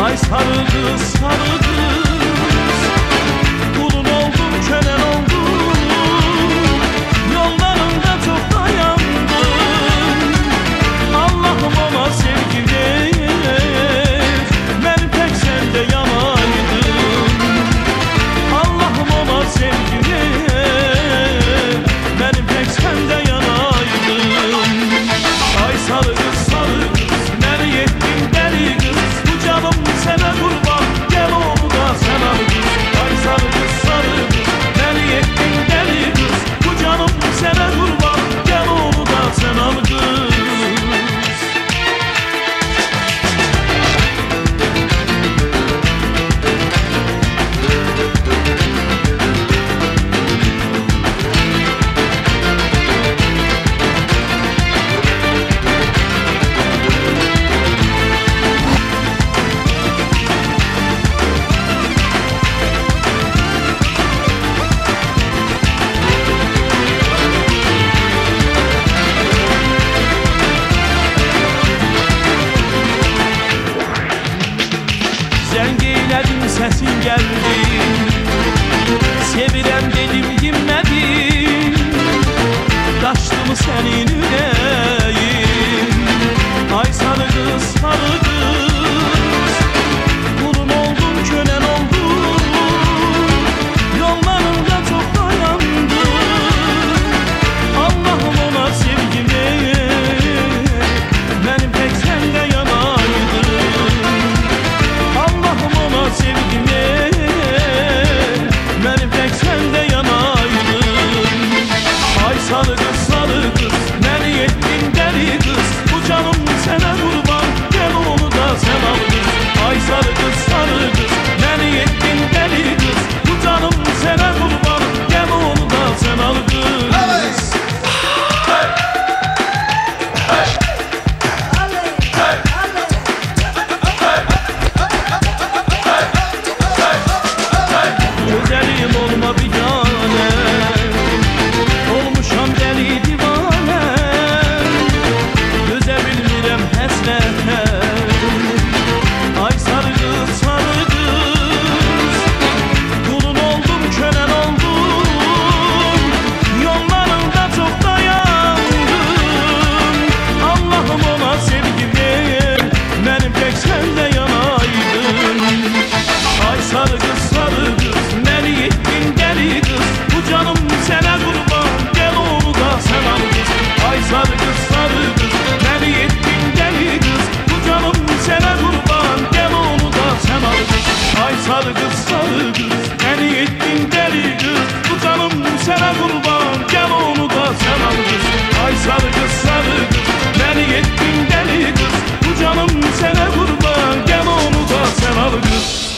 Ay sarı kız, sarı kız, kulun oldum, kölen oldum, yollarında çok dayandım. Allah'ım ona sevgi ver, ben pek sende yanaydım. Allah'ım ona sevgi ver, ben pek sende yanaydım. Ay sarı kız, sarı kız, beni yettin deli kız, bu canım sana kurban, gel onu da sen al kız. Ay sarı kız, sarı kız, beni yettin deli kız, bu canım sana kurban, gel onu da sen al kız. Zengeyledim sesin geldi, sevirem dedim dinmedin, kaçtı mı senin yüreğin? Ay sarı kız, sarı kız, kulun oldum, kölen oldum, yollarında çok dayandım. Allah'ım ona sevgi ver, benim pek sende yanaydım. Allah'ım ona sevgi ver, benim pek sende yanaydım. Ay sarı kız, sarı kız, beni yettin deli kız, bu canım sana kurban, gel onu da sen al kız. Ay sarı kız, sarı kız, beni yettin deli kız, bu canım sana kurban, gel onu da sen al kız. Güzelim olma bir tane, olmuşam deli divane, gözebilmirem həsrətə. Ay sarı kız, sarı kız, kulun oldum, kölen oldum, yollarında çok dayandım. Allah'ım ona sevgi ver, benim pek sende yanaydım. Ay sarı kız, sarı kız, beni yettin deli kız, bu canım sana kurban, gel onu da sen al kız. Ay sarı kız, sarı kız, beni yettin deli kız, bu canım sana kurban, gel onu da sen al kız. Ay sarı kız, sarı kız, beni yettin deli kız, bu canım sana kurban, gel onu da sen al kız. Ay sarı kız, sarı kız, beni yettin deli kız, bu canım sana kurban.